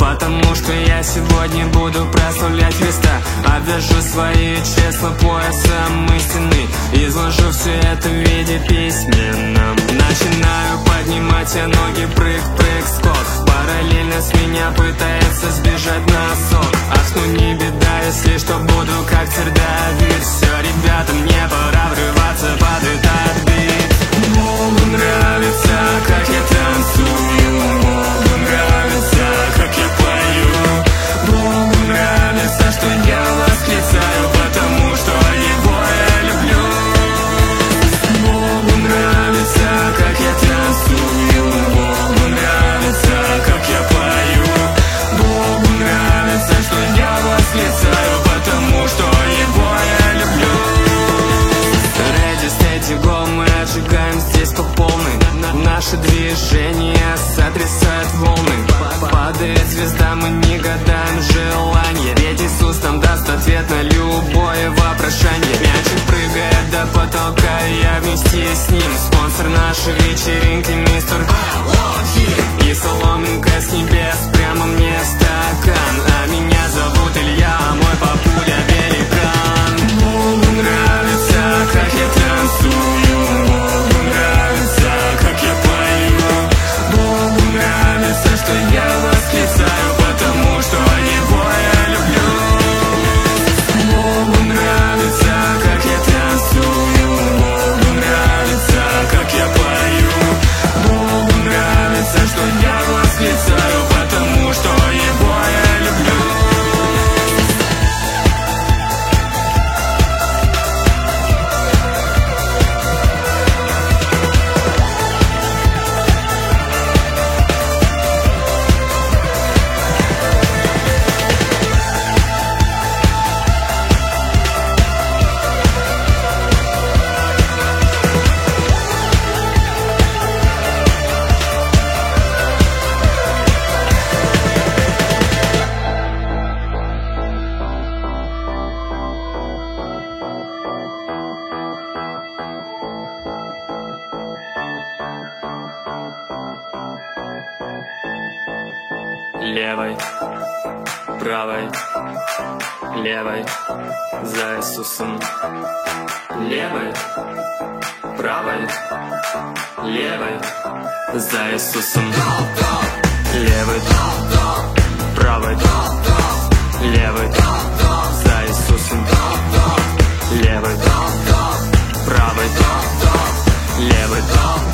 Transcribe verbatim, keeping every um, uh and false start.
потому что я сегодня буду прославлять Христа. Обвяжу свои числа поясом истины, изложу все это в виде письменном. Начинаю поднимать я ноги, прыг, прыг, скок. Параллельно с меня пытается сбежать носок. Ах, ну не беда, если что, буду как царь Давид. Все, ребята, мне пора врываться под этот бит. Богу нравится, как я танцую, Богу нравится, как я пою, Богу нравится, что я восклицаю, потому что Его я люблю. Богу нравится, как я танцую, Богу нравится, как я пою, Богу нравится, что я восклицаю, потому что Его я люблю. Ready, steady, go, мы отжигаем здесь по полной. Наши движения сотрясают волны. Падает звезда, мы не гадаем желание, ведь Иисус нам даст ответ на любое вопрошание. Мячик прыгает до потолка, я вместе с ним. Спонсор нашей вечеринки мистер И соломинка с небес прямо мне в стакан. А меня зовут Илья, а мой папуля великан. Богу нравится, как я танцую, Богу нравится, как я пою, Богу нравится, что я восклицаю, потому что Его я люблю. Богу нравится, как я танцую, Богу нравится, как я пою, Богу нравится, что я восклицаю, потому что Его я люблю. Левой, правой, левой, за Иисусом. Левой, правой, левой, за Иисусом. Левой, правой, левой, за Иисусом. Левой, правой, левой.